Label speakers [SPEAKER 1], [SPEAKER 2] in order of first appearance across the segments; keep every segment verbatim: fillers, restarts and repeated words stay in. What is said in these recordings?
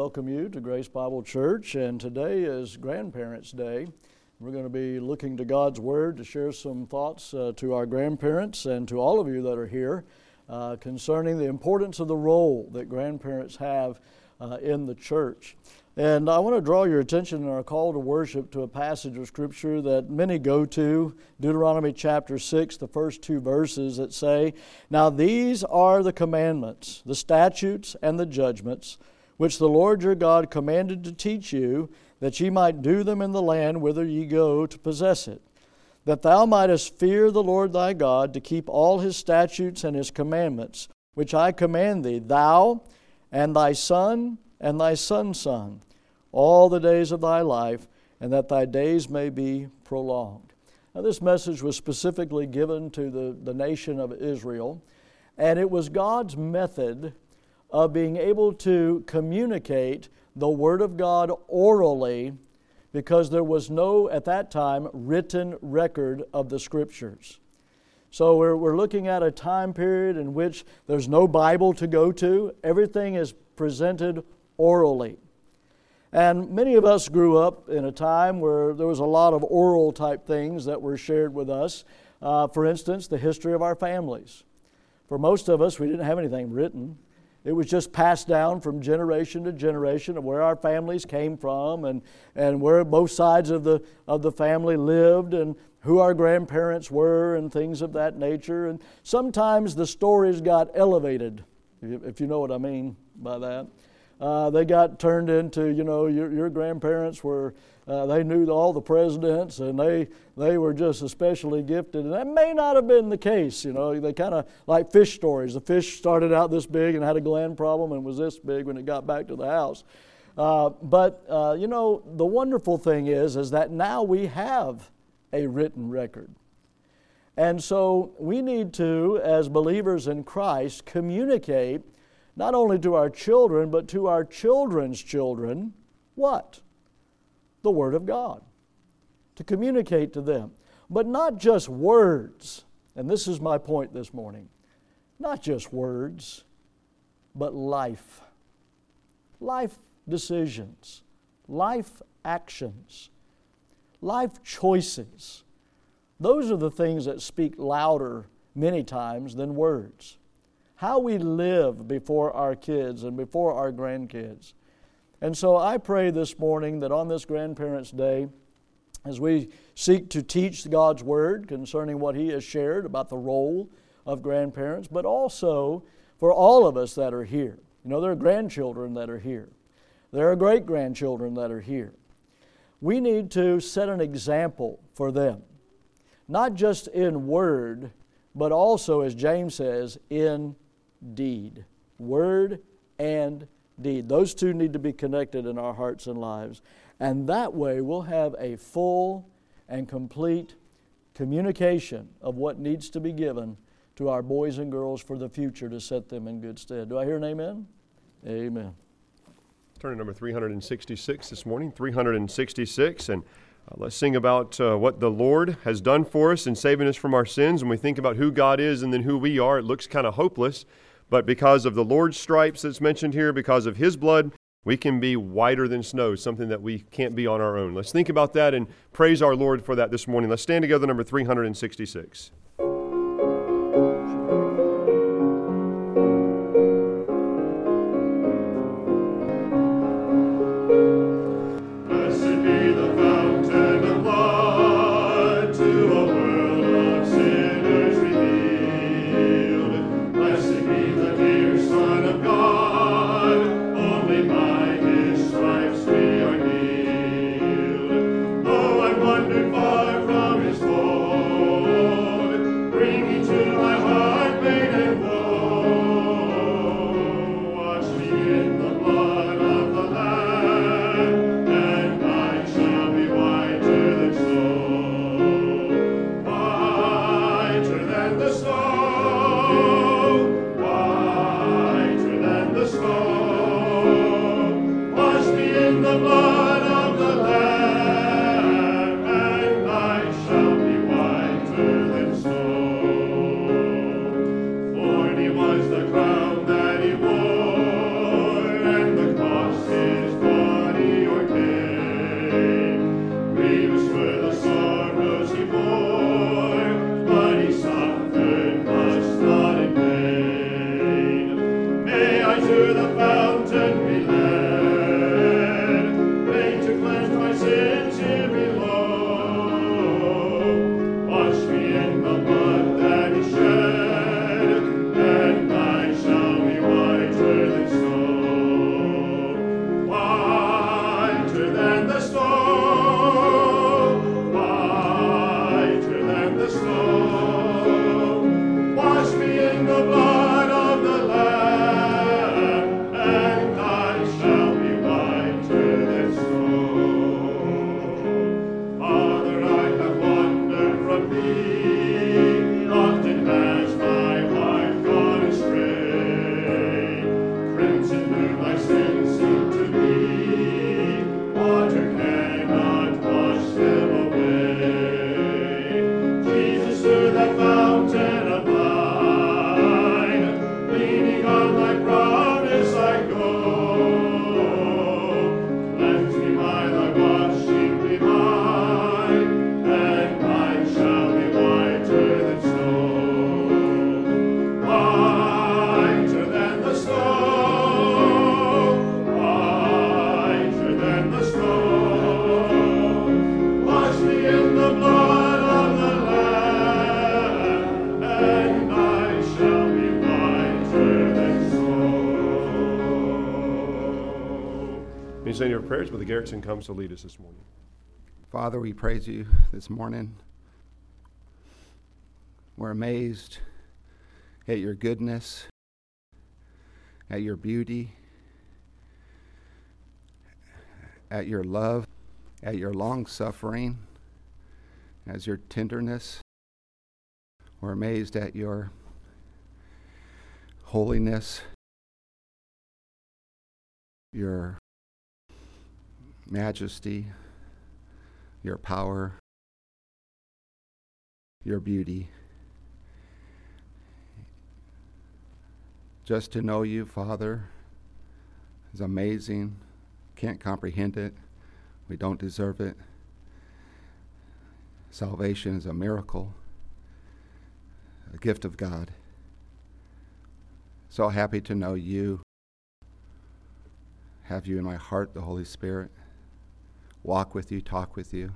[SPEAKER 1] welcome you to Grace Bible Church, and today is Grandparents' Day. We're going to be looking to God's Word to share some thoughts uh, to our grandparents and to all of you that are here uh, concerning the importance of the role that grandparents have uh, in the church. And I want to draw your attention in our call to worship to a passage of Scripture that many go to, Deuteronomy chapter six, the first two verses that say, "Now these are the commandments, the statutes, and the judgments, which the Lord your God commanded to teach you, that ye might do them in the land whither ye go to possess it, that thou mightest fear the Lord thy God, to keep all His statutes and His commandments, which I command thee, thou and thy son and thy son's son, all the days of thy life, and that thy days may be prolonged." Now, this message was specifically given to the, the nation of Israel, and it was God's method of being able to communicate the Word of God orally, because there was no, at that time, written record of the Scriptures. So we're, we're looking at a time period in which there's no Bible to go to. Everything is presented orally. And many of us grew up in a time where there was a lot of oral type things that were shared with us. Uh, for instance, the history of our families. For most of us, we didn't have anything written. It was just passed down from generation to generation of where our families came from and, and where both sides of the, of the family lived and who our grandparents were and things of that nature. And sometimes the stories got elevated, if you know what I mean by that. Uh, they got turned into, you know, your, your grandparents were, uh, they knew all the presidents and they they were just especially gifted. And that may not have been the case, you know. They kind of like fish stories. The fish started out this big and had a gland problem and was this big when it got back to the house. Uh, but, uh, you know, the wonderful thing is, is that now we have a written record. And so we need to, as believers in Christ, communicate not only to our children, but to our children's children, what? The Word of God. To communicate to them. But not just words, and this is my point this morning, not just words, but life. Life decisions, life actions, life choices. Those are the things that speak louder many times than words. How we live before our kids and before our grandkids. And so I pray this morning that on this Grandparents' Day, as we seek to teach God's Word concerning what He has shared about the role of grandparents, but also for all of us that are here. You know, there are grandchildren that are here. There are great-grandchildren that are here. We need to set an example for them, not just in word, but also, as James says, in deed. Word and deed. Those two need to be connected in our hearts and lives. And that way we'll have a full and complete communication of what needs to be given to our boys and girls for the future to set them in good stead. Do I hear an amen? Amen.
[SPEAKER 2] Turn to number three hundred sixty-six this morning, three hundred sixty-six, and uh, let's sing about uh, what the Lord has done for us in saving us from our sins. When we think about who God is and then who we are, it looks kind of hopeless. But because of the Lord's stripes that's mentioned here, because of His blood, we can be whiter than snow, something that we can't be on our own. Let's think about that and praise our Lord for that this morning. Let's stand together, number three hundred sixty-six.
[SPEAKER 3] Far from His fold,
[SPEAKER 2] say any of your prayers, Brother Garrettson comes to lead us this morning.
[SPEAKER 3] Father, we praise you this morning. We're amazed at your goodness, at your beauty, at your love, at your long-suffering, at your tenderness. We're amazed at your holiness, your majesty, your power, your beauty. Just to know you, Father, is amazing. Can't comprehend it. We don't deserve it. Salvation is a miracle, a gift of God. So happy to know you, have you in my heart, the Holy Spirit, walk with you, talk with you.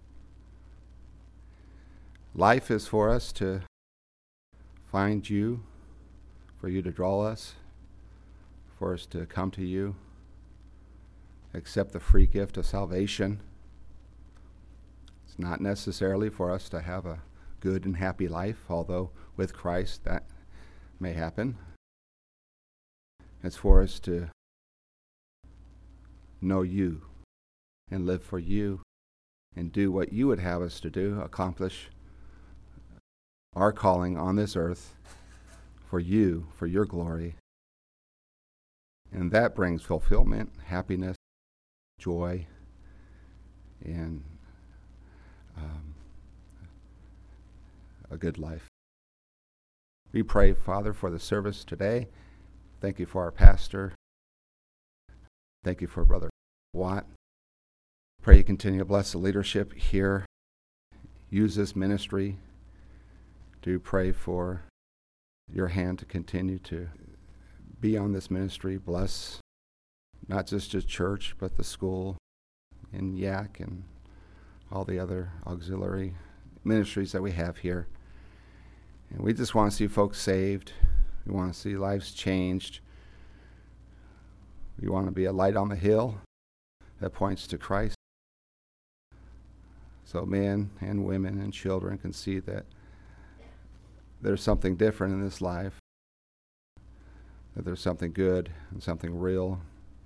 [SPEAKER 3] Life is for us to find you, for you to draw us, for us to come to you, accept the free gift of salvation. It's not necessarily for us to have a good and happy life, although with Christ that may happen. It's for us to know you and live for you and do what you would have us to do, accomplish our calling on this earth for you, for your glory. And that brings fulfillment, happiness, joy, and um, a good life. We pray, Father, for the service today. Thank you for our pastor. Thank you for Brother Watt. Pray you continue to bless the leadership here. Use this ministry. Do pray for your hand to continue to be on this ministry. Bless not just the church, but the school in Yak and all the other auxiliary ministries that we have here. And we just want to see folks saved. We want to see lives changed. We want to be a light on the hill that points to Christ. So men and women and children can see that there's something different in this life, that there's something good and something real,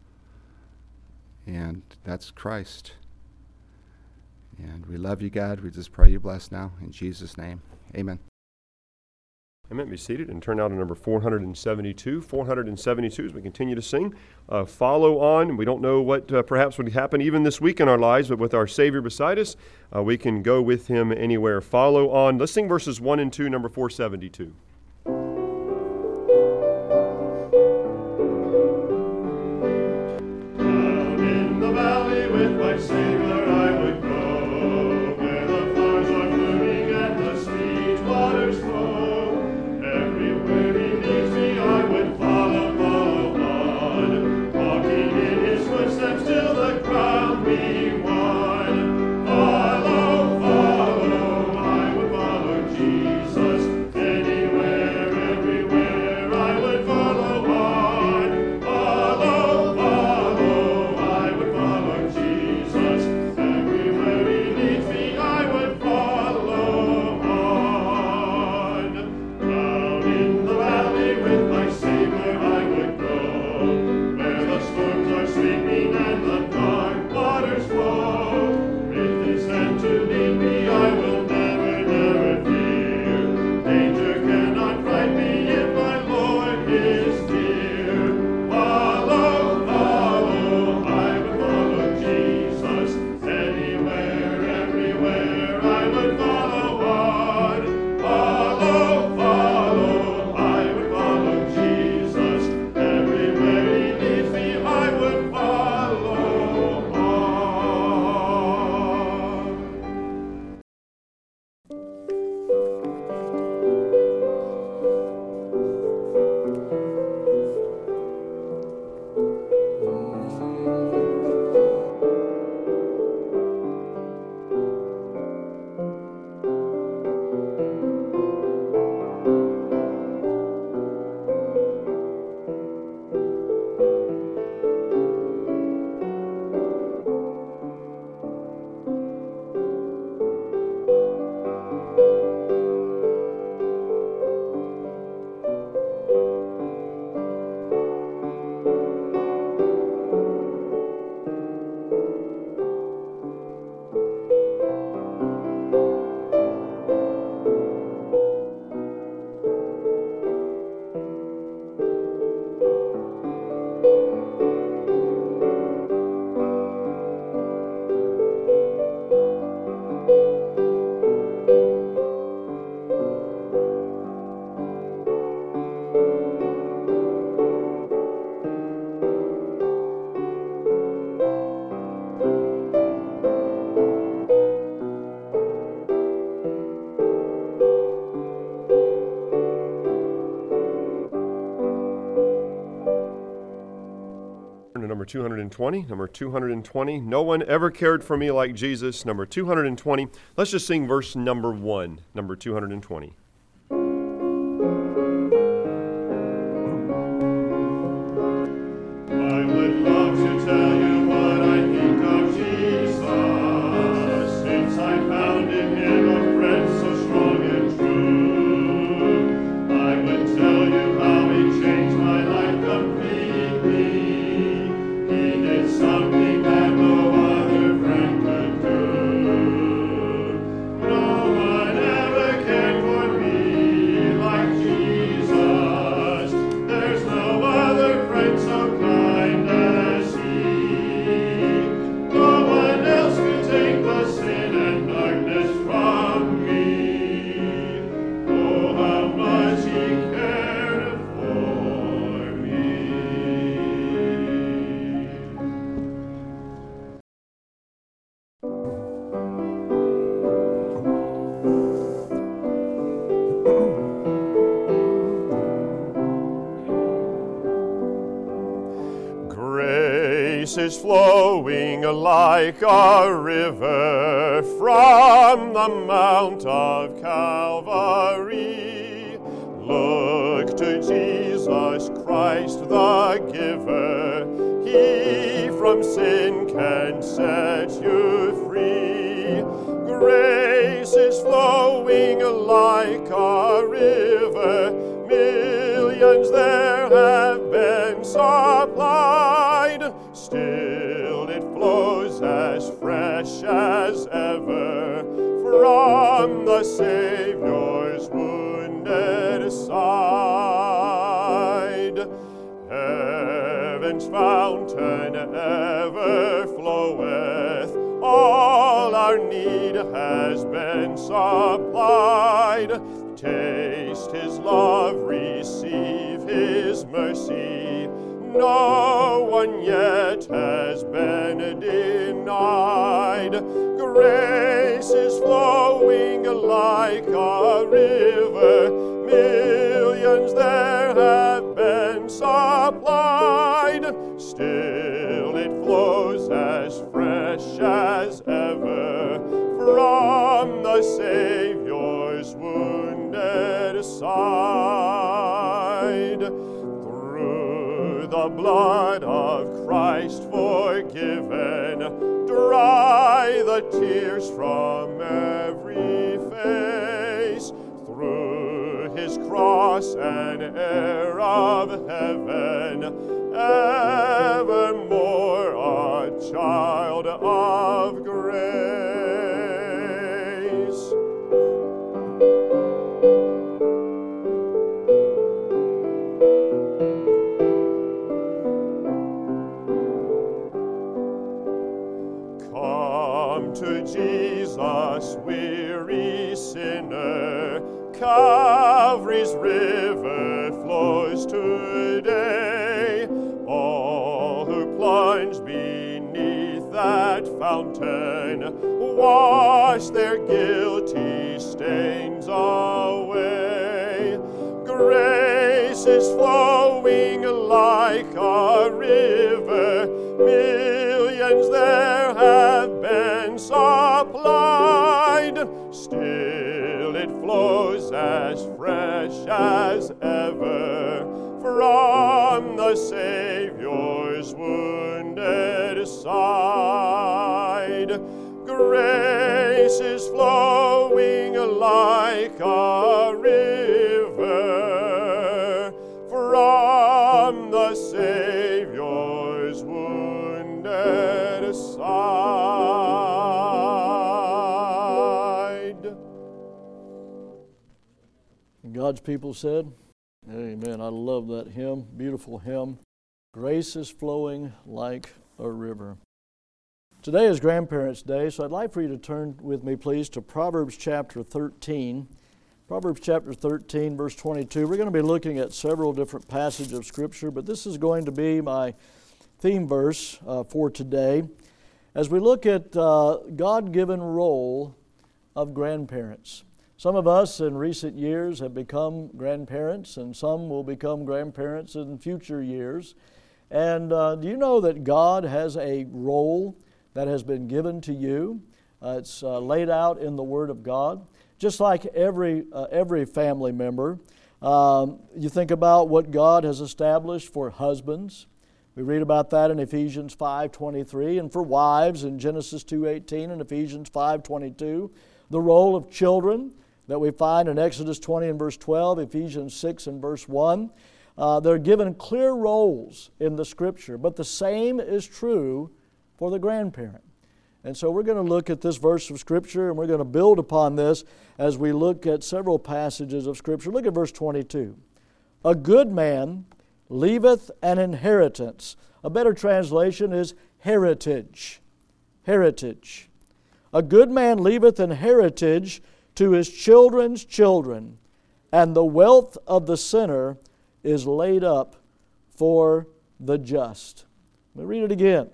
[SPEAKER 3] and that's Christ. And we love you, God. We just pray you bless now. In Jesus' name, amen.
[SPEAKER 2] Amen. Be seated and turn now to number four hundred seventy-two. four hundred seventy-two as we continue to sing. Uh, follow on. We don't know what uh, perhaps would happen even this week in our lives, but with our Savior beside us, uh, we can go with him anywhere. Follow on. Let's sing verses one and two, number four seventy-two.
[SPEAKER 4] Down in the valley with my Savior I would go, where the flowers are blooming and the sweet waters flow. Everywhere he leads me, I would follow, follow on, walking in his footsteps till the crown be won. Follow, follow, I would follow Jesus anywhere.
[SPEAKER 2] two hundred twenty. Number two hundred twenty. No one ever cared for me like Jesus. Number two hundred twenty. Let's just sing verse number one. Number two hundred twenty.
[SPEAKER 4] I would love to tell you what I think of Jesus, since I found in him a friend so strong and true. I would tell you how he changed my life completely. He did something that no other friend could do. No one ever cared for me like Jesus. There's no other friend so kind as he. No one else could take the sin and darkness from me. Oh, how much he cared for me.
[SPEAKER 2] Grace is flowing like a river from the Mount of Calvary. Look to Jesus Christ the giver. He from sin can set you free. Grace is flowing like a river. Millions there have been supplied. Still it flows as fresh as ever from the Savior's wounded side. Heaven's fountain ever floweth. All our need has been supplied. Taste his love, receive his mercy. No one yet has been denied. Grace is flowing like a river. Millions there have been supplied. Still it flows as fresh as ever from the Savior's wounded side. Through the blood of Christ forgiven, dry the tears from every face. Through his cross an heir of heaven, evermore a child of grace. Come to Jesus, weary sinner. Calvary's river flows today. All who plunge beneath that fountain wash their guilty stains away. Grace is flowing like a river. Millions there have been supplied. Still it flows as fresh as ever from the Savior's wounded side. Grace is flowing like a river from the Savior's wounded side.
[SPEAKER 1] God's people said, amen. I love that hymn, beautiful hymn. Grace is flowing like a river. Today is Grandparents' Day, so I'd like for you to turn with me, please, to Proverbs chapter thirteen. Proverbs chapter thirteen, verse twenty-two. We're going to be looking at several different passages of Scripture, but this is going to be my theme verse uh, for today as we look at uh, God-given role of grandparents. Some of us in recent years have become grandparents, and some will become grandparents in future years. And uh, do you know that God has a role that has been given to you? Uh, it's uh, laid out in the Word of God. Just like every, uh, every family member, um, you think about what God has established for husbands. We read about that in Ephesians five twenty-three, and for wives in Genesis two eighteen and Ephesians five twenty-two. The role of children that we find in Exodus twenty and verse twelve, Ephesians six and verse one. Uh, they're given clear roles in the Scripture, but the same is true for the grandparent. And so we're going to look at this verse of Scripture, and we're going to build upon this as we look at several passages of Scripture. Look at verse twenty-two. A good man leaveth an inheritance. A better translation is heritage. Heritage. A good man leaveth an heritage to his children's children, and the wealth of the sinner is laid up for the just. Let me read it again.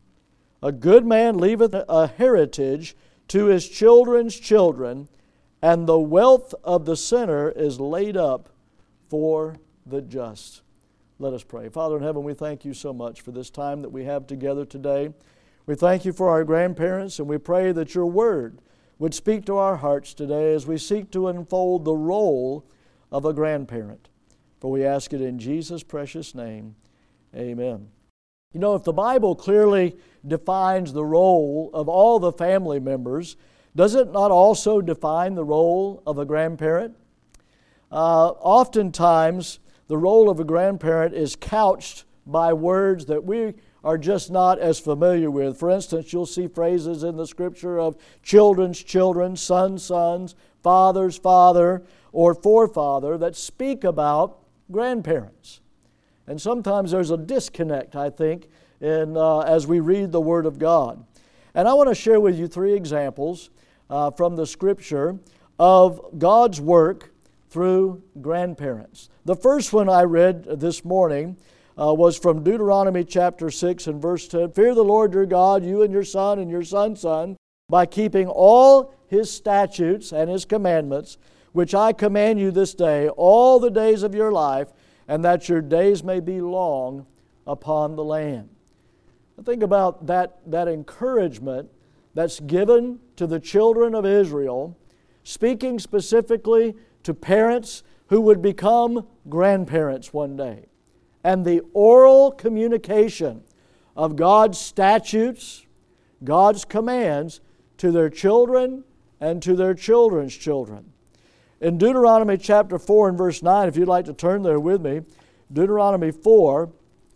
[SPEAKER 1] A good man leaveth a heritage to his children's children, and the wealth of the sinner is laid up for the just. Let us pray. Father in heaven, we thank you so much for this time that we have together today. We thank you for our grandparents, and we pray that your word would speak to our hearts today as we seek to unfold the role of a grandparent. For we ask it in Jesus' precious name. Amen. You know, if the Bible clearly defines the role of all the family members, does it not also define the role of a grandparent? Uh, oftentimes, the role of a grandparent is couched by words that we are just not as familiar with. For instance, you'll see phrases in the Scripture of children's children, sons' sons, father's father, or forefather that speak about grandparents. And sometimes there's a disconnect, I think, in, uh, as we read the Word of God. And I want to share with you three examples uh, from the Scripture of God's work through grandparents. The first one I read this morning uh, was from Deuteronomy chapter six and verse ten. Fear the Lord your God, you and your son and your son's son, by keeping all His statutes and His commandments, which I command you this day, all the days of your life, and that your days may be long upon the land. Think about that, that encouragement that's given to the children of Israel, speaking specifically to parents who would become grandparents one day. And the oral communication of God's statutes, God's commands to their children and to their children's children. In Deuteronomy chapter four and verse nine, if you'd like to turn there with me, Deuteronomy four,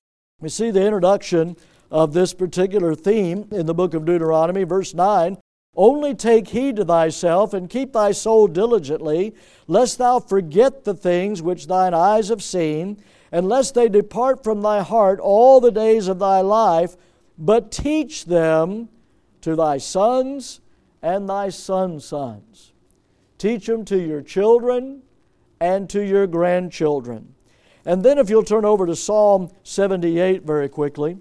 [SPEAKER 1] we see the introduction of this particular theme in the book of Deuteronomy. Verse nine, only take heed to thyself and keep thy soul diligently, lest thou forget the things which thine eyes have seen, and lest they depart from thy heart all the days of thy life, but teach them to thy sons and thy sons' sons. Teach them to your children and to your grandchildren. And then if you'll turn over to Psalm seventy-eight very quickly.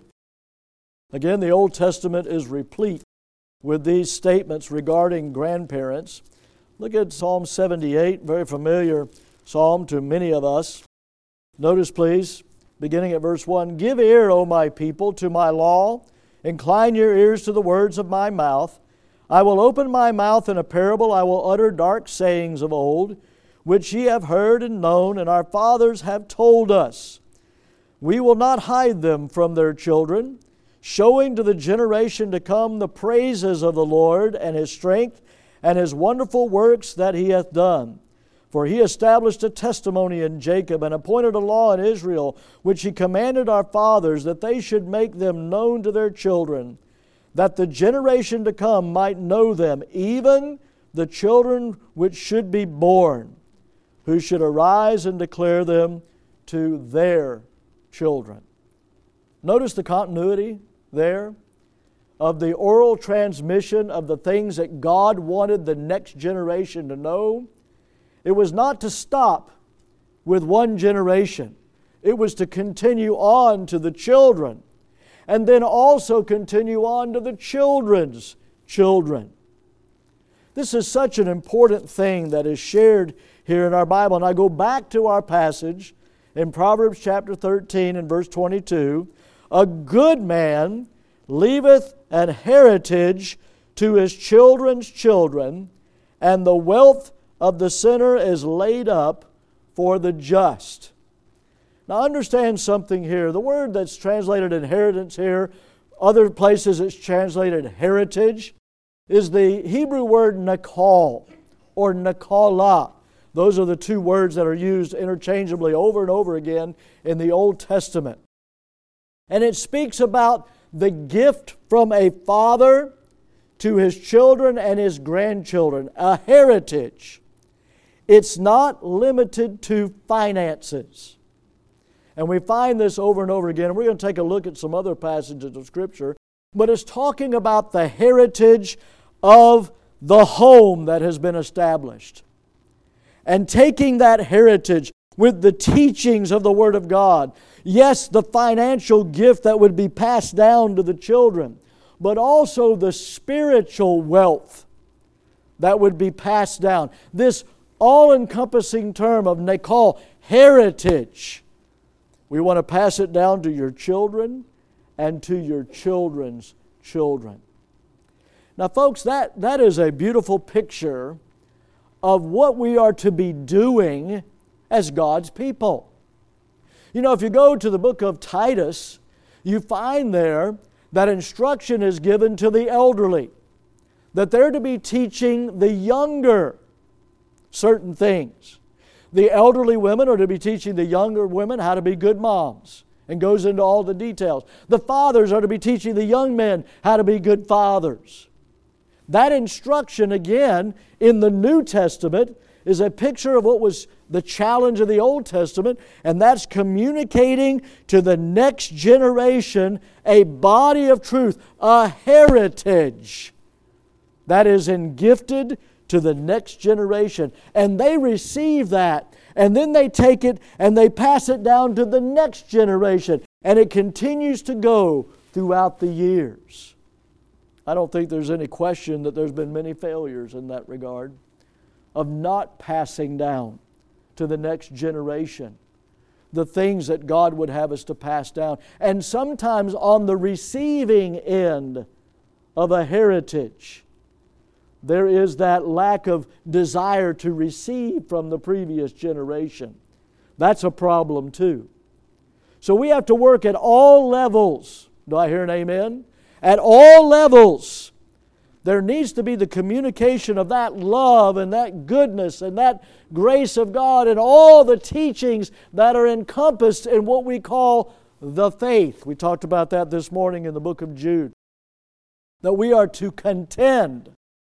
[SPEAKER 1] Again, the Old Testament is replete with these statements regarding grandparents. Look at Psalm seventy-eight, very familiar psalm to many of us. Notice, please, beginning at verse one, give ear, O my people, to my law. Incline your ears to the words of my mouth. I will open my mouth in a parable. I will utter dark sayings of old, which ye have heard and known, and our fathers have told us. We will not hide them from their children, showing to the generation to come the praises of the Lord and His strength and His wonderful works that He hath done. For He established a testimony in Jacob and appointed a law in Israel, which He commanded our fathers, that they should make them known to their children, that the generation to come might know them, even the children which should be born, who should arise and declare them to their children. Notice the continuity there of the oral transmission of the things that God wanted the next generation to know. It was not to stop with one generation. It was to continue on to the children, and then also continue on to the children's children. This is such an important thing that is shared here in our Bible. And I go back to our passage in Proverbs chapter thirteen and verse twenty-two, A good man leaveth an heritage to his children's children, and the wealth of the sinner is laid up for the just. Now understand something here. The word that's translated inheritance here, other places it's translated heritage, is the Hebrew word nakal or nakalah. Those are the two words that are used interchangeably over and over again in the Old Testament. And it speaks about the gift from a father to his children and his grandchildren, a heritage. It's not limited to finances. And we find this over and over again. And we're going to take a look at some other passages of Scripture. But it's talking about the heritage of the home that has been established. And taking that heritage with the teachings of the Word of God. Yes, the financial gift that would be passed down to the children, but also the spiritual wealth that would be passed down. This all-encompassing term of nakal, heritage. We want to pass it down to your children and to your children's children. Now, folks, that, that is a beautiful picture of what we are to be doing as God's people. You know, if you go to the book of Titus, you find there that instruction is given to the elderly, that they're to be teaching the younger certain things. The elderly women are to be teaching the younger women how to be good moms, and goes into all the details. The fathers are to be teaching the young men how to be good fathers. That instruction, again, in the New Testament is a picture of what was the challenge of the Old Testament, and that's communicating to the next generation a body of truth, a heritage that is engifted to the next generation. And they receive that, and then they take it and they pass it down to the next generation, and it continues to go throughout the years. I don't think there's any question that there's been many failures in that regard of not passing down to the next generation the things that God would have us to pass down. And sometimes on the receiving end of a heritage, there is that lack of desire to receive from the previous generation. That's a problem too. So we have to work at all levels. Do I hear an amen? At all levels, there needs to be the communication of that love and that goodness and that grace of God and all the teachings that are encompassed in what we call the faith. We talked about that this morning in the book of Jude. That we are to contend.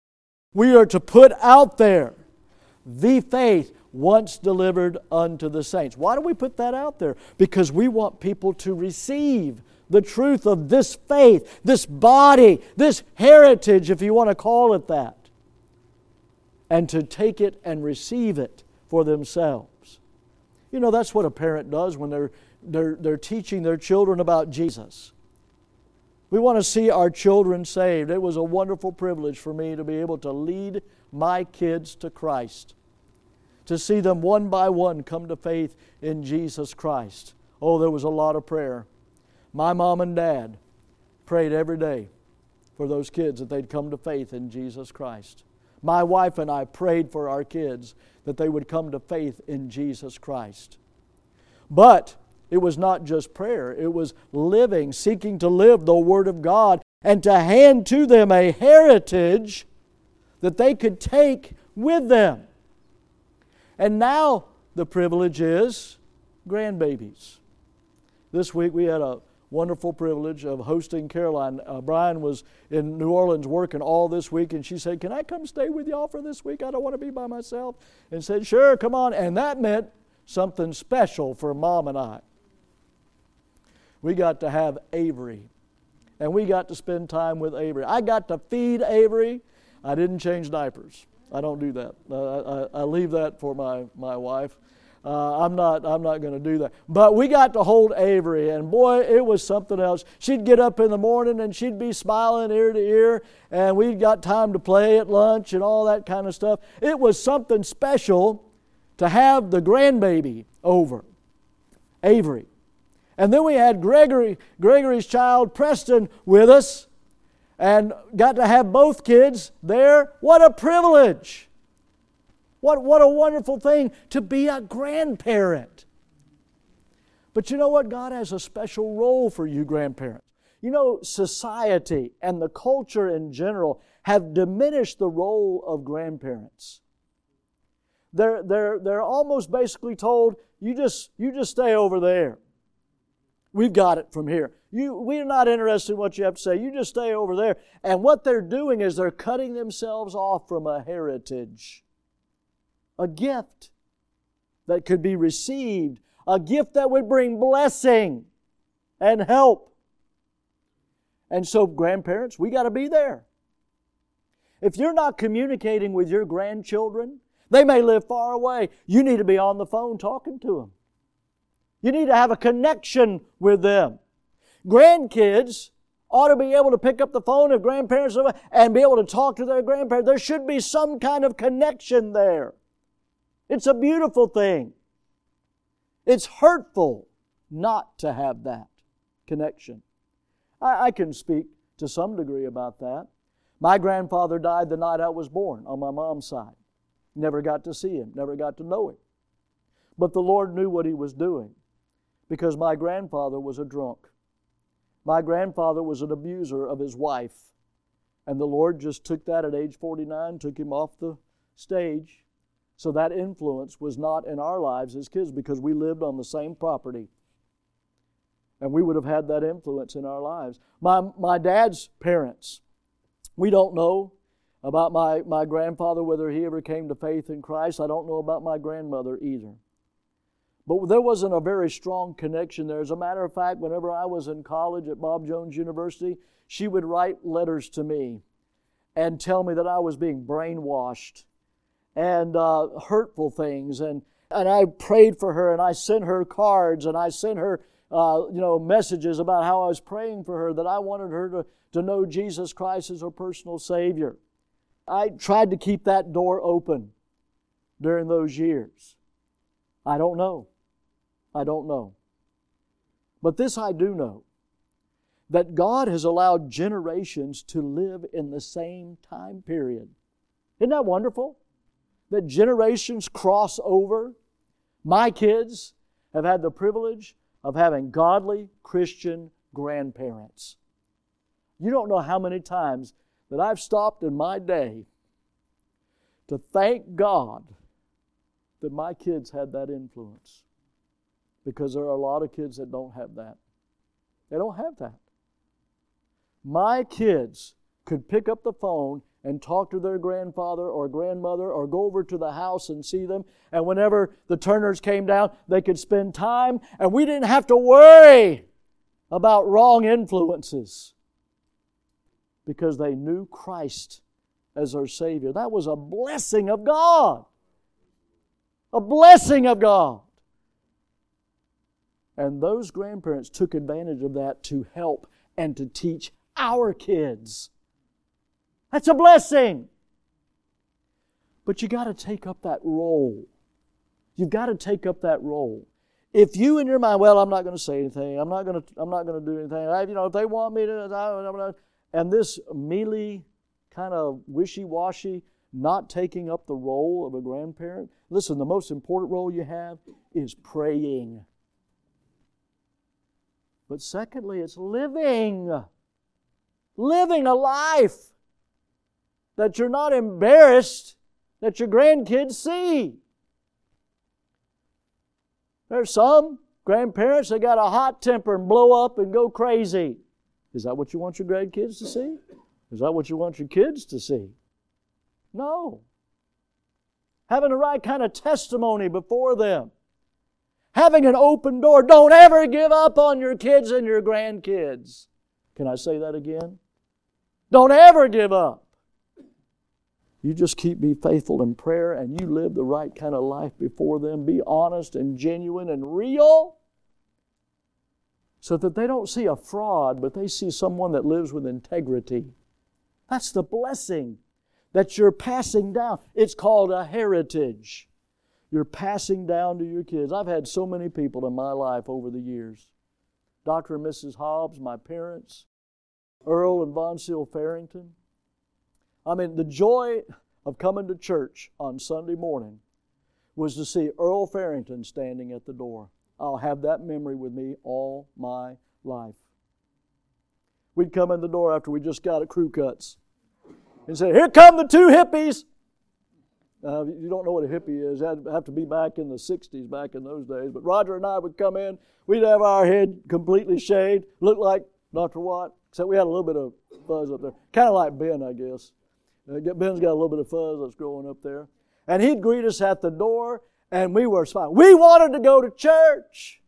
[SPEAKER 1] We are to put out there the faith once delivered unto the saints. Why do we put that out there? Because we want people to receive the truth of this faith, this body, this heritage, if you want to call it that, and to take it and receive it for themselves. You know, that's what a parent does when they're, they're, they're teaching their children about Jesus. We want to see our children saved. It was a wonderful privilege for me to be able to lead my kids to Christ, to see them one by one come to faith in Jesus Christ. Oh, there was a lot of prayer. My mom and dad prayed every day for those kids that they'd come to faith in Jesus Christ. My wife and I prayed for our kids that they would come to faith in Jesus Christ. But it was not just prayer. It was living, seeking to live the Word of God and to hand to them a heritage that they could take with them. And now the privilege is grandbabies. This week we had a wonderful privilege of hosting Caroline. Uh, Brian was in New Orleans working all this week, and she said, "Can I come stay with y'all for this week? I don't want to be by myself." And said, "Sure, come on." And that meant something special for Mom and I. We got to have Avery, and we got to spend time with Avery. I got to feed Avery. I didn't change diapers. I don't do that. Uh, I, I leave that for my, my wife. Uh, I'm not I'm not going to do that. But we got to hold Avery, and boy, it was something else. She'd get up in the morning, and she'd be smiling ear to ear, and we got time to play at lunch and all that kind of stuff. It was something special to have the grandbaby over, Avery. And then we had Gregory, Gregory's child, Preston, with us, and got to have both kids there. What a privilege! What, what a wonderful thing to be a grandparent. But you know what? God has a special role for you grandparents. You know, society and the culture in general have diminished the role of grandparents. They're, they're, they're almost basically told, you just, you just stay over there. We've got it from here. You, we're not interested in what you have to say. You just stay over there. And what they're doing is they're cutting themselves off from a heritage, a gift that could be received, a gift that would bring blessing and help. And so, grandparents, we got to be there. If you're not communicating with your grandchildren, they may live far away. You need to be on the phone talking to them. You need to have a connection with them. Grandkids ought to be able to pick up the phone if grandparents are and be able to talk to their grandparents. There should be some kind of connection there. It's a beautiful thing. It's hurtful not to have that connection. I, I can speak to some degree about that. My grandfather died the night I was born on my mom's side. Never got to see him, never got to know him. But the Lord knew what He was doing, because my grandfather was a drunk. My grandfather was an abuser of his wife. And the Lord just took that at age forty-nine, took him off the stage. So that influence was not in our lives as kids, because we lived on the same property. And we would have had that influence in our lives. My, my dad's parents, we don't know about my, my grandfather, whether he ever came to faith in Christ. I don't know about my grandmother either. But there wasn't a very strong connection there. As a matter of fact, whenever I was in college at Bob Jones University, she would write letters to me and tell me that I was being brainwashed and uh, hurtful things. And, and I prayed for her, and I sent her cards, and I sent her uh, you know, messages about how I was praying for her, that I wanted her to, to know Jesus Christ as her personal Savior. I tried to keep that door open during those years. I don't know. I don't know. But this I do know, that God has allowed generations to live in the same time period. Isn't that wonderful? That generations cross over. My kids have had the privilege of having godly Christian grandparents. You don't know how many times that I've stopped in my day to thank God that my kids had that influence. Because there are a lot of kids that don't have that. They don't have that. My kids could pick up the phone and talk to their grandfather or grandmother or go over to the house and see them. And whenever the Turners came down, they could spend time, and we didn't have to worry about wrong influences because they knew Christ as their Savior. That was a blessing of God. A blessing of God. And those grandparents took advantage of that to help and to teach our kids. That's a blessing. But you got to take up that role. You've got to take up that role. If you in your mind, well, I'm not going to say anything. I'm not going to. I'm not going to do anything. I, you know, if they want me to, I, I'm not, and this mealy, kind of wishy-washy, not taking up the role of a grandparent. Listen, the most important role you have is praying. But secondly, it's living. Living a life that you're not embarrassed that your grandkids see. There's some grandparents that got a hot temper and blow up and go crazy. Is that what you want your grandkids to see? Is that what you want your kids to see? No. Having the right kind of testimony before them. Having an open door. Don't ever give up on your kids and your grandkids. Can I say that again? Don't ever give up. You just keep be faithful in prayer and you live the right kind of life before them. Be honest and genuine and real so that they don't see a fraud, but they see someone that lives with integrity. That's the blessing that you're passing down. It's called a heritage. You're passing down to your kids. I've had so many people in my life over the years Doctor and Missus Hobbs, my parents, Earl and Von Seal Farrington. I mean, the joy of coming to church on Sunday morning was to see Earl Farrington standing at the door. I'll have that memory with me all my life. We'd come in the door after we just got at Crew Cuts and say, "Here come the two hippies." Uh, you don't know what a hippie is. That'd have to be back in the sixties, back in those days. But Roger and I would come in. We'd have our head completely shaved, look like Doctor Watt, except we had a little bit of fuzz up there. Kind of like Ben, I guess. Uh, Ben's got a little bit of fuzz that's growing up there. And he'd greet us at the door, and we were smiling. We wanted to go to church.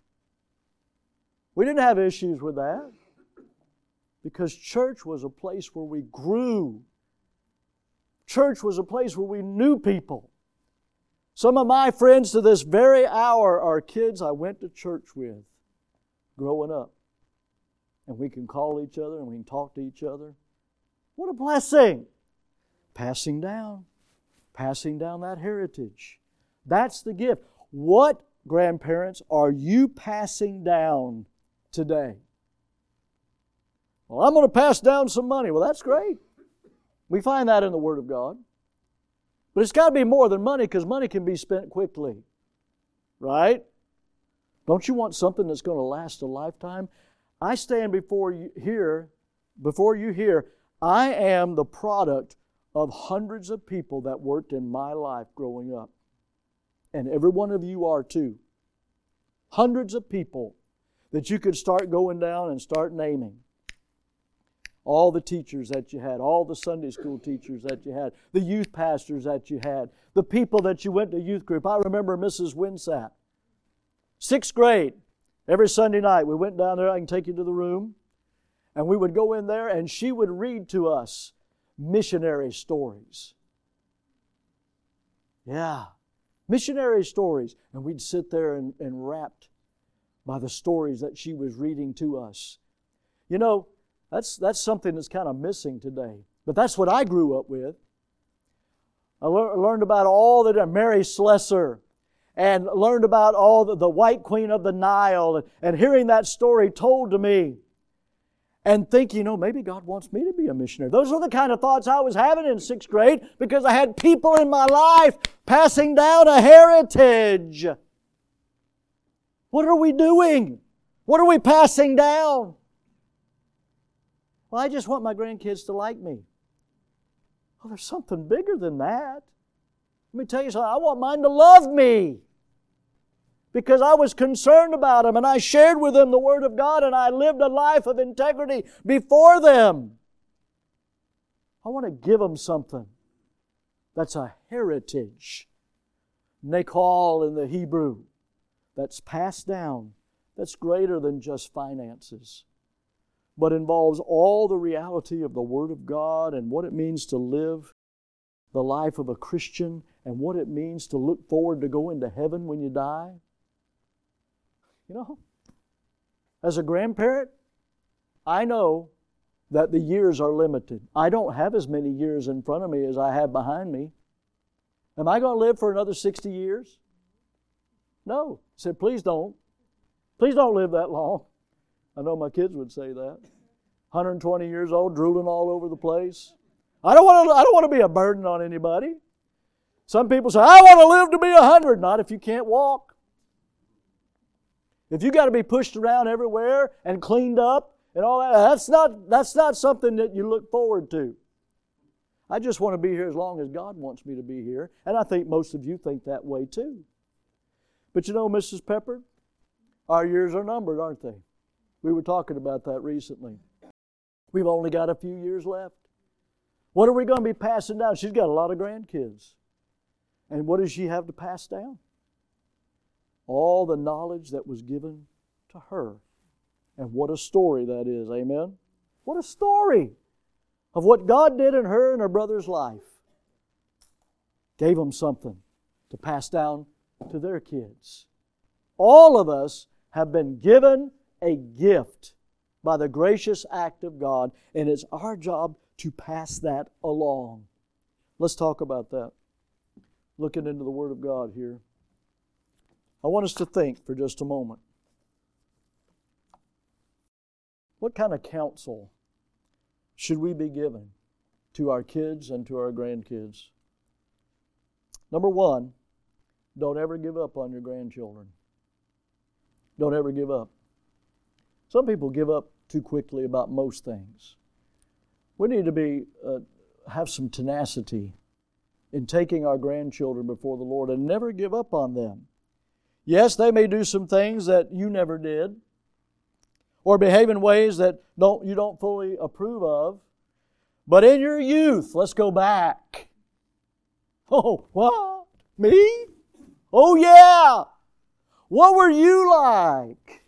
[SPEAKER 1] We didn't have issues with that because church was a place where we grew. Church was a place where we knew people. Some of my friends to this very hour are kids I went to church with growing up. And we can call each other and we can talk to each other. What a blessing! Passing down. Passing down that heritage. That's the gift. What, grandparents, are you passing down today? Well, I'm going to pass down some money. Well, that's great. We find that in the Word of God. But it's got to be more than money because money can be spent quickly. Right? Don't you want something that's going to last a lifetime? I stand before you here, before you here, I am the product of hundreds of people that worked in my life growing up. And every one of you are too. Hundreds of people that you could start going down and start naming. All the teachers that you had, all the Sunday school teachers that you had, the youth pastors that you had, the people that you went to youth group. I remember Missus Winsat. Sixth grade, every Sunday night, we went down there. I can take you to the room. And we would go in there and she would read to us missionary stories. Yeah, missionary stories. And we'd sit there and, and wrapped by the stories that she was reading to us. You know, That's, that's something that's kind of missing today. But that's what I grew up with. I lear- learned about all the Mary Slessor and learned about all the, the White Queen of the Nile and, and hearing that story told to me and thinking, you know, maybe God wants me to be a missionary. Those are the kind of thoughts I was having in sixth grade because I had people in my life passing down a heritage. What are we doing? What are we passing down? Well, I just want my grandkids to like me. Well, there's something bigger than that. Let me tell you something. I want mine to love me because I was concerned about them and I shared with them the Word of God and I lived a life of integrity before them. I want to give them something that's a heritage. Nekal in the Hebrew. That's passed down. That's greater than just finances, but involves all the reality of the Word of God and what it means to live the life of a Christian and what it means to look forward to going to heaven when you die. You know, as a grandparent, I know that the years are limited. I don't have as many years in front of me as I have behind me. Am I going to live for another sixty years? No. I said, please don't. Please don't live that long. I know my kids would say that. one hundred twenty years old, drooling all over the place. I don't want to, I don't want to be a burden on anybody. Some people say, I want to live to be one hundred. Not if you can't walk. If you got to be pushed around everywhere and cleaned up and all that, that's not, that's not something that you look forward to. I just want to be here as long as God wants me to be here. And I think most of you think that way too. But you know, Missus Pepper, our years are numbered, aren't they? We were talking about that recently. We've only got a few years left. What are we going to be passing down? She's got a lot of grandkids. And what does she have to pass down? All the knowledge that was given to her. And what a story that is, amen? What a story of what God did in her and her brother's life. Gave them something to pass down to their kids. All of us have been given a gift by the gracious act of God, and it's our job to pass that along. Let's talk about that. Looking into the Word of God here. I want us to think for just a moment. What kind of counsel should we be giving to our kids and to our grandkids? Number one, don't ever give up on your grandchildren. Don't ever give up. Some people give up too quickly about most things. We need to be uh, have some tenacity in taking our grandchildren before the Lord and never give up on them. Yes, they may do some things that you never did, or behave in ways that don't you don't fully approve of. But in your youth, let's go back. Oh, what? Me? Oh, yeah. What were you like?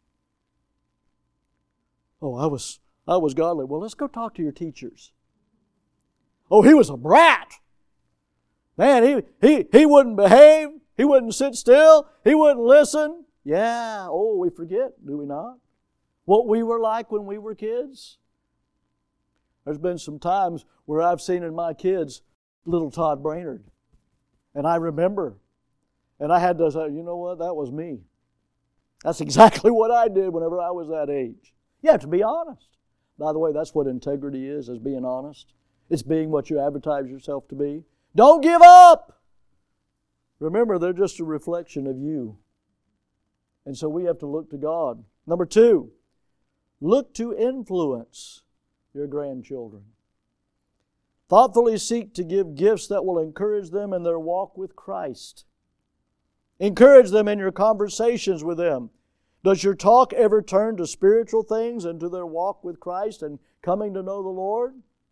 [SPEAKER 1] Oh, I was I was godly. Well, let's go talk to your teachers. Oh, he was a brat. Man, he, he, he wouldn't behave. He wouldn't sit still. He wouldn't listen. Yeah. Oh, we forget, do we not? What we were like when we were kids. There's been some times where I've seen in my kids little Todd Brainerd. And I remember. And I had to say, you know what? That was me. That's exactly what I did whenever I was that age. You have to be honest. By the way, that's what integrity is, is being honest. It's being what you advertise yourself to be. Don't give up! Remember, they're just a reflection of you. And so we have to look to God. Number two, look to influence your grandchildren. Thoughtfully seek to give gifts that will encourage them in their walk with Christ. Encourage them in your conversations with them. Does your talk ever turn to spiritual things and to their walk with Christ and coming to know the Lord?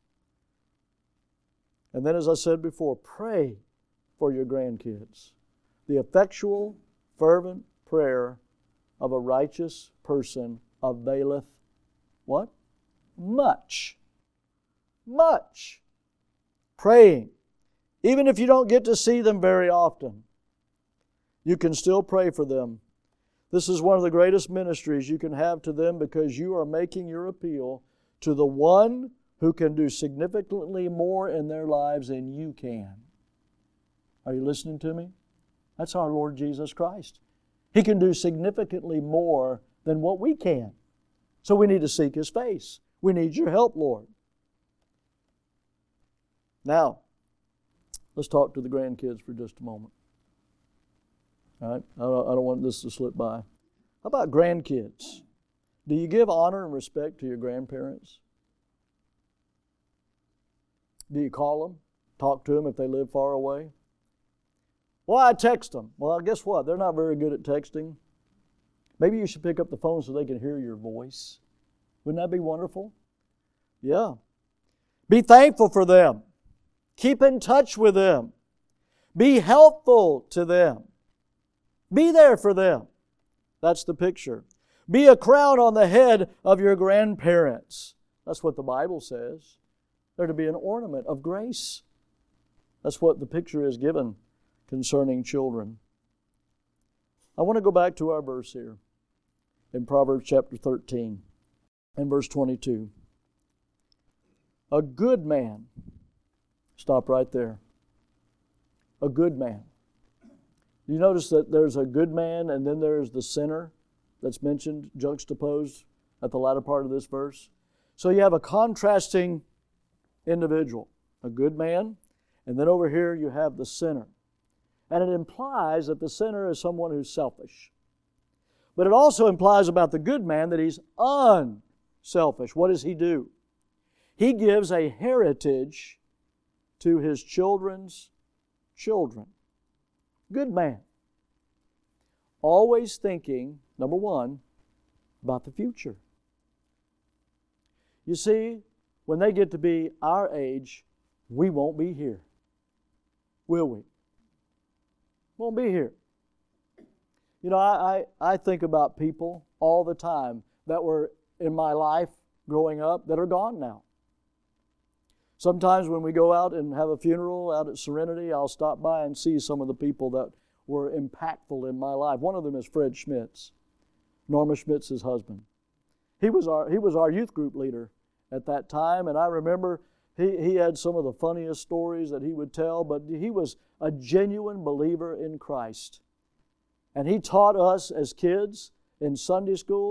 [SPEAKER 1] And then, as I said before, pray for your grandkids. The effectual, fervent prayer of a righteous person availeth what? Much. Much. Praying. Even if you don't get to see them very often, you can still pray for them. This is one of the greatest ministries you can have to them because you are making your appeal to the one who can do significantly more in their lives than you can. Are you listening to me? That's our Lord Jesus Christ. He can do significantly more than what we can. So we need to seek His face. We need your help, Lord. Now, let's talk to the grandkids for just a moment. All right? I don't, I don't want this to slip by. How about grandkids? Do you give honor and respect to your grandparents? Do you call them? Talk to them if they live far away? Well, I text them. Well, guess what? They're not very good at texting. Maybe you should pick up the phone so they can hear your voice. Wouldn't that be wonderful? Yeah. Be thankful for them. Keep in touch with them. Be helpful to them. Be there for them. That's the picture. Be a crown on the head of your grandparents. That's what the Bible says. They're to be an ornament of grace. That's what the picture is given concerning children. I want to go back to our verse here in Proverbs chapter thirteen and verse twenty-two. A good man, stop right there. A good man. You notice that there's a good man and then there's the sinner that's mentioned, juxtaposed at the latter part of this verse. So you have a contrasting individual, a good man, and then over here you have the sinner. And it implies that the sinner is someone who's selfish. But it also implies about the good man that he's unselfish. What does he do? He gives a heritage to his children's children. Good man. Always thinking, number one, about the future. You see, when they get to be our age, we won't be here. Will we? Won't be here. You know, I, I, I think about people all the time that were in my life growing up that are gone now. Sometimes when we go out and have a funeral out at Serenity, I'll stop by and see some of the people that were impactful in my life. One of them is Fred Schmitz, Norma Schmitz's husband. He was our, he was our youth group leader at that time, and I remember he, he had some of the funniest stories that he would tell, but he was a genuine believer in Christ. And he taught us as kids in Sunday school,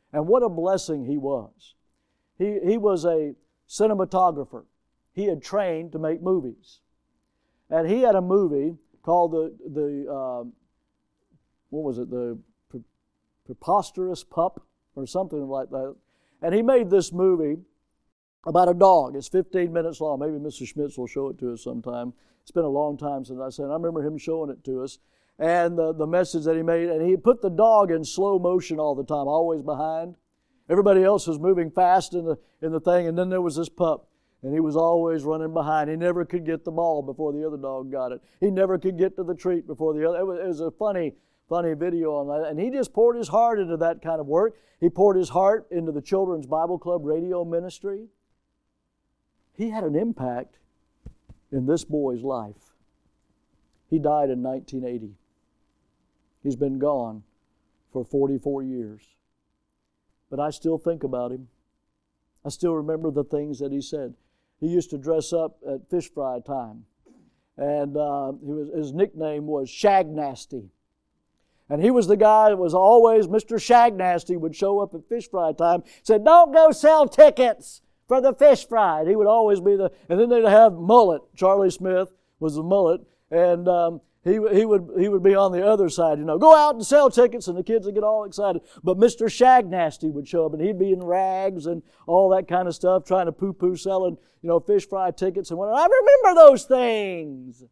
[SPEAKER 1] And what a blessing he was. He, he was a cinematographer. He had trained to make movies. And he had a movie called the, the um, what was it, the Pre- Preposterous Pup or something like that. And he made this movie about a dog. It's fifteen minutes long. Maybe Mister Schmitz will show it to us sometime. It's been a long time since I said it. I remember him showing it to us. And the, the message that he made, and he put the dog in slow motion all the time, always behind. Everybody else was moving fast in the in the thing, and then there was this pup, and he was always running behind. He never could get the ball before the other dog got it. He never could get to the treat before the other. It was, it was a funny, funny video on that, and he just poured his heart into that kind of work. He poured his heart into the Children's Bible Club radio ministry. He had an impact in this boy's life. He died in nineteen eighty. He's been gone for forty-four years. But I still think about him. I still remember the things that he said. He used to dress up at fish fry time. And uh, he was, his nickname was Shag Nasty. And he was the guy that was always, Mister Shag Nasty would show up at fish fry time, said, "Don't go sell tickets for the fish fry." And he would always be the, and then they'd have Mullet. Charlie Smith was the Mullet. And um, He, he would he would be on the other side, you know, "Go out and sell tickets," and the kids would get all excited. But Mister Shag Nasty would show up, and he'd be in rags and all that kind of stuff, trying to poo-poo selling, you know, fish fry tickets and whatnot. I remember those things.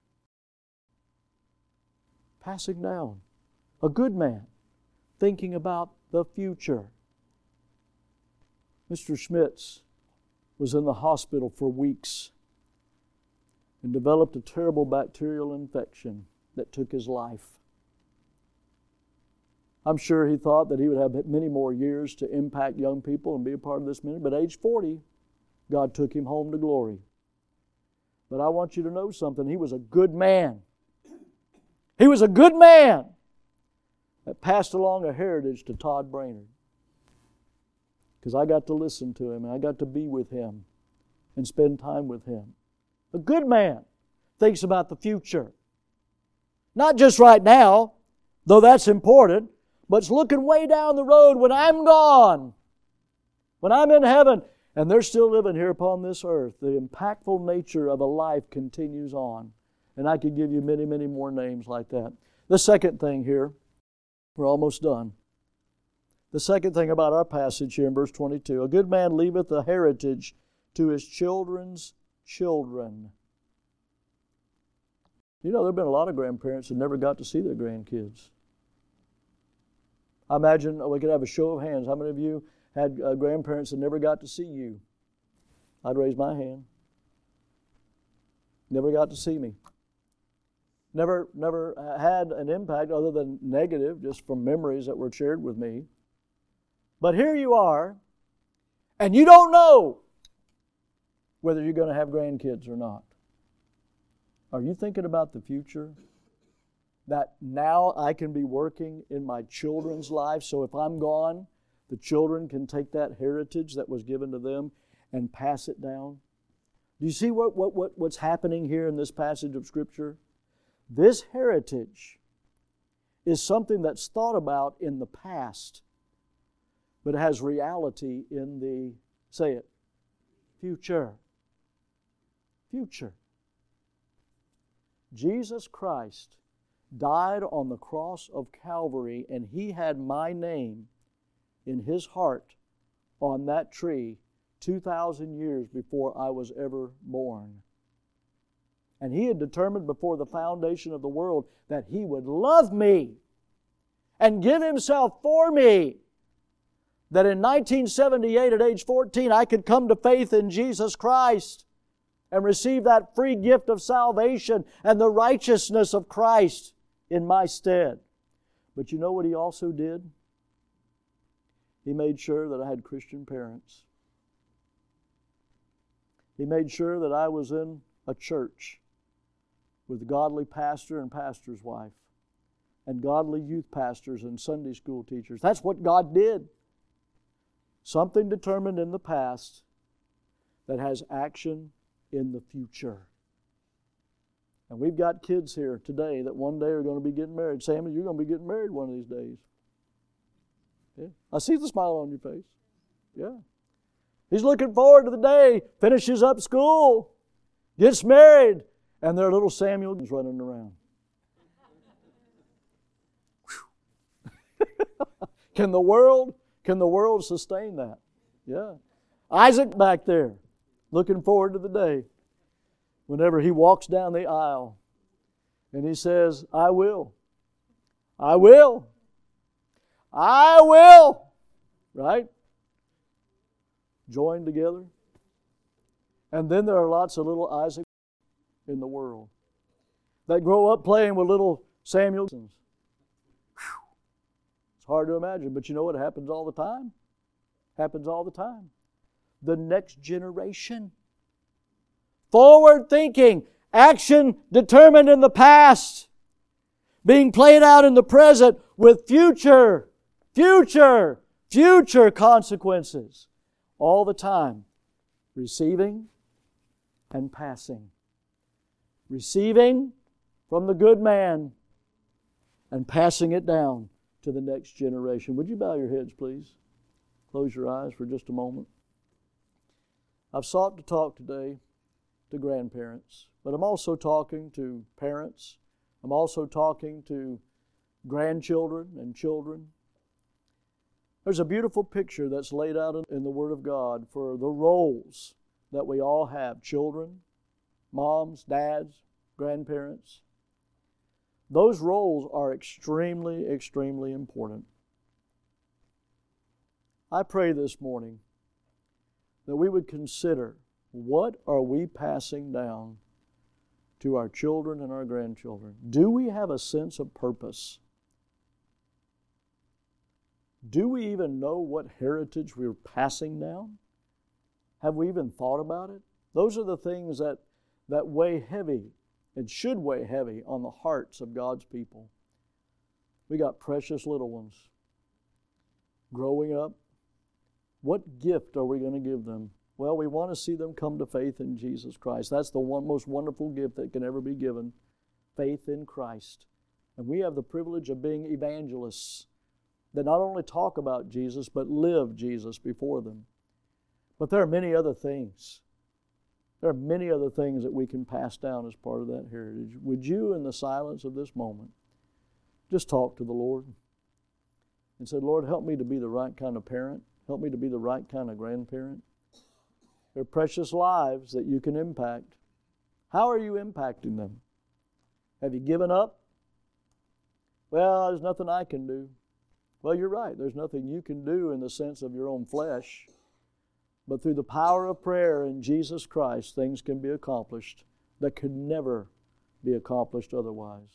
[SPEAKER 1] Passing down. A good man, thinking about the future. Mister Schmitz was in the hospital for weeks and developed a terrible bacterial infection that took his life. I'm sure he thought that he would have many more years to impact young people and be a part of this ministry, but at age forty, God took him home to glory. But I want you to know something. He was a good man. He was a good man that passed along a heritage to Todd Brainerd. Because I got to listen to him, and I got to be with him and spend time with him. A good man thinks about the future. Not just right now, though that's important, but it's looking way down the road when I'm gone, when I'm in heaven, and they're still living here upon this earth. The impactful nature of a life continues on. And I could give you many, many more names like that. The second thing here, we're almost done. The second thing about our passage here in verse twenty-two, "A good man leaveth a heritage to his children's children." You know, there have been a lot of grandparents that never got to see their grandkids. I imagine we could have a show of hands. How many of you had uh, grandparents that never got to see you? I'd raise my hand. Never got to see me. Never, never had an impact other than negative, just from memories that were shared with me. But here you are, and you don't know whether you're going to have grandkids or not. Are you thinking about the future? That now I can be working in my children's life, so if I'm gone, the children can take that heritage that was given to them and pass it down? Do you see what, what, what, what's happening here in this passage of Scripture? This heritage is something that's thought about in the past, but has reality in the, say it, future. Future. Jesus Christ died on the cross of Calvary, and He had my name in His heart on that tree two thousand years before I was ever born. And He had determined before the foundation of the world that He would love me and give Himself for me. That in nineteen seventy-eight, at age fourteen, I could come to faith in Jesus Christ and receive that free gift of salvation and the righteousness of Christ in my stead. But you know what He also did? He made sure that I had Christian parents. He made sure that I was in a church with a godly pastor and pastor's wife, and godly youth pastors and Sunday school teachers. That's what God did. Something determined in the past that has action in the future. And we've got kids here today that one day are going to be getting married. Sammy, you're going to be getting married one of these days. Yeah. I see the smile on your face. Yeah. He's looking forward to the day, finishes up school, gets married, and their little Samuel is running around. Can the world, can the world sustain that? Yeah. Isaac back there, looking forward to the day whenever he walks down the aisle and he says, I will. I will. I will. Right? Joined together. And then there are lots of little Isaac in the world that grow up playing with little Samuels. It's hard to imagine, but you know what happens all the time? Happens all the time. The next generation. Forward thinking, action determined in the past, being played out in the present with future, future, future consequences. All the time. Receiving and passing. Receiving from the good man and passing it down to the next generation. Would you bow your heads, please? Close your eyes for just a moment. I've sought to talk today to grandparents, but I'm also talking to parents. I'm also talking to grandchildren and children. There's a beautiful picture that's laid out in the Word of God for the roles that we all have. Children, moms, dads, grandparents. Those roles are extremely, extremely important. I pray this morning that we would consider, what are we passing down to our children and our grandchildren? Do we have a sense of purpose? Do we even know what heritage we're passing down? Have we even thought about it? Those are the things that, that weigh heavy and should weigh heavy on the hearts of God's people. We got precious little ones growing up. What gift are we going to give them? Well, we want to see them come to faith in Jesus Christ. That's the one most wonderful gift that can ever be given, faith in Christ. And we have the privilege of being evangelists that not only talk about Jesus, but live Jesus before them. But there are many other things. There are many other things that we can pass down as part of that heritage. Would you, in the silence of this moment, just talk to the Lord and say, Lord, help me to be the right kind of parent. Help me to be the right kind of grandparent. They're precious lives that you can impact. How are you impacting them? Have you given up? Well, there's nothing I can do. Well, you're right. There's nothing you can do in the sense of your own flesh. But through the power of prayer in Jesus Christ, things can be accomplished that could never be accomplished otherwise.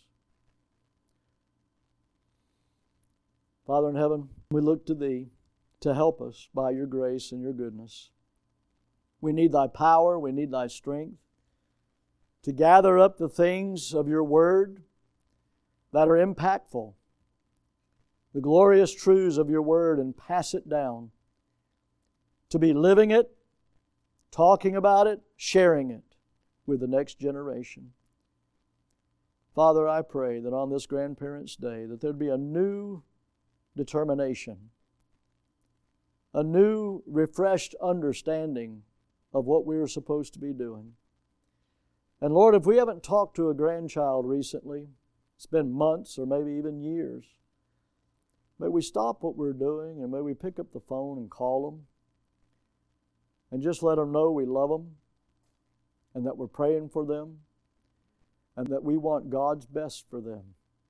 [SPEAKER 1] Father in heaven, we look to Thee to help us by Your grace and Your goodness. We need Thy power, we need Thy strength to gather up the things of Your Word that are impactful, the glorious truths of Your Word, and pass it down, to be living it, talking about it, sharing it with the next generation. Father, I pray that on this Grandparents' Day that there'd be a new determination, a new refreshed understanding of what we are supposed to be doing. And Lord, if we haven't talked to a grandchild recently, it's been months or maybe even years, may we stop what we're doing and may we pick up the phone and call them and just let them know we love them and that we're praying for them and that we want God's best for them.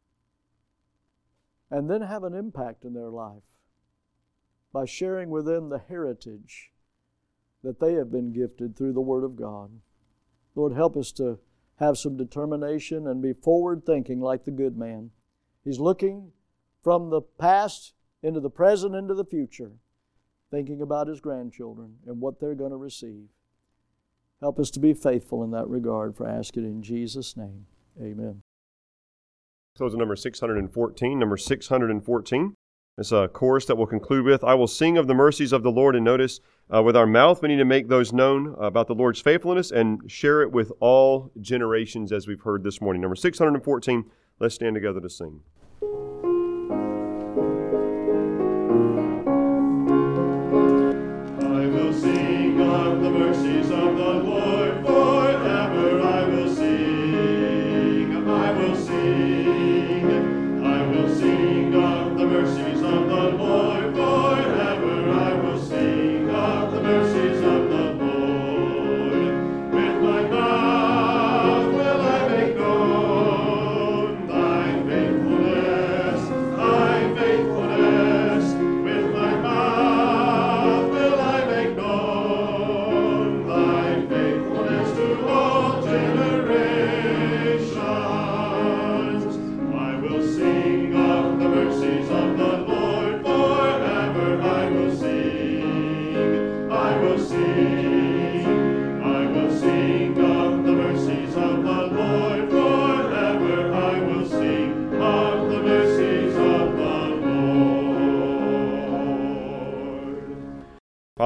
[SPEAKER 1] And then have an impact in their life by sharing with them the heritage that they have been gifted through the Word of God. Lord, help us to have some determination and be forward-thinking like the good man. He's looking from the past into the present, into the future, thinking about his grandchildren and what they're going to receive. Help us to be faithful in that regard, for I ask it in Jesus' name. Amen.
[SPEAKER 2] Close at number six hundred fourteen. Number six hundred fourteen. It's a chorus that we'll conclude with. I will sing of the mercies of the Lord. And notice, uh, with our mouth, we need to make those known about the Lord's faithfulness and share it with all generations, as we've heard this morning. Number six hundred fourteen. Let's stand together to sing.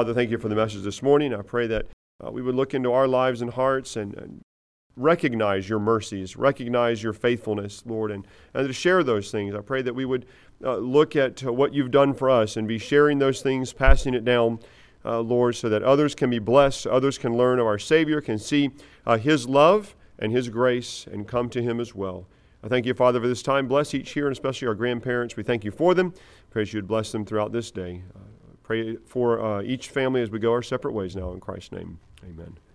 [SPEAKER 2] Father, thank you for the message this morning. I pray that uh, we would look into our lives and hearts and, and recognize your mercies, recognize your faithfulness, Lord, and, and to share those things. I pray that we would uh, look at uh, what you've done for us and be sharing those things, passing it down, uh, Lord, so that others can be blessed, others can learn of our Savior, can see uh, his love and his grace and come to him as well. I thank you, Father, for this time. Bless each here, and especially our grandparents. We thank you for them. Pray you would bless them throughout this day. Uh, pray for uh, each family as we go our separate ways now. In Christ's name, amen.